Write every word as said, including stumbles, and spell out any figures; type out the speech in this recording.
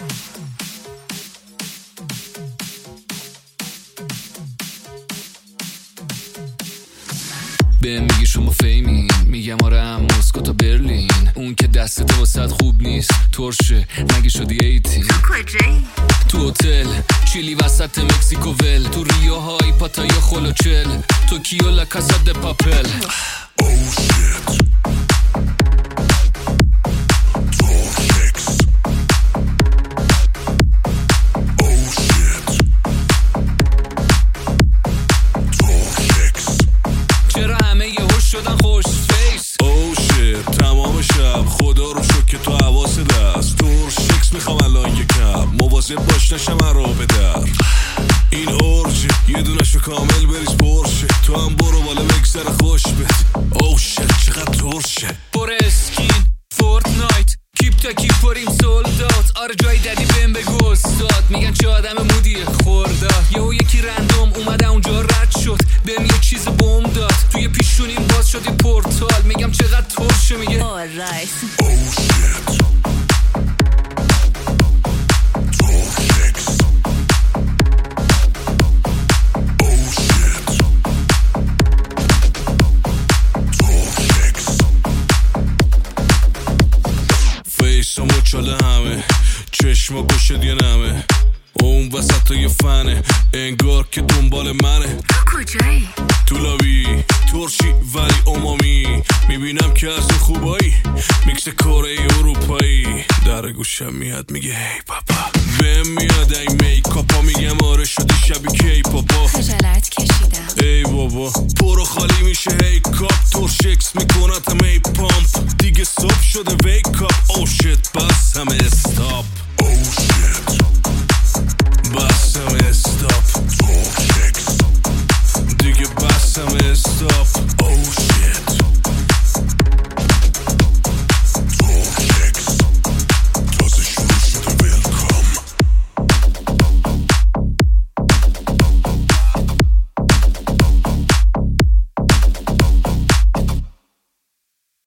به میگی شما فیمین، میگم آره هم مسکو تا برلین. اون که دستت واسد خوب نیست ترشه، نگه شدی ایتین. تو کجایی؟ تو هتل چیلی وسط مکسیکو ول، تو ریو های پاتایا خلوچل، توکیو لا کاسا د پاپل. Oh shit. شدن خوش فیس. Oh shit. تمام شب خدا رو شکر که تو حواس دست تور شکس میخوام الان یکم مواظب باش نشم را به در. این اورجه یه دونشو کامل بریز پرشه، تو هم برو بالا بگذر خوش بد. Oh shit چقدر ترشه. پر اسکین فورتنایت کیپ تا کیپ پریم سولدات. آره جای دادی بهم بگو استاد، میگن چه آدم مودیه خورداد. یهو یکی رندوم اومده اونجا رد شد، بهم یه چیز بوم داد، توی پیشونیم باز شد یه پورتال. میگم چقدر ترشه، میگه alright. Oh shit. فیسامو چاله همه چشما گشت یه نمه، اون وسط یه فنه انگار که دنبال منه. تو کجایی؟ تو لابی ترشی ولی امامی، میبینم که از این خوبایی میکس کره اروپایی. در گوشم میاد میگه هی پاپا، بهم میاد این میکاپا، میگم آره شدی شبی کی پاپا. خجالت کشیدم ای بابا پرو خالی میشه هی کاپ، ترشکس میکنتم ای پامپ، دیگه صبح شده ویک اپ. او شت بس همه استاپ.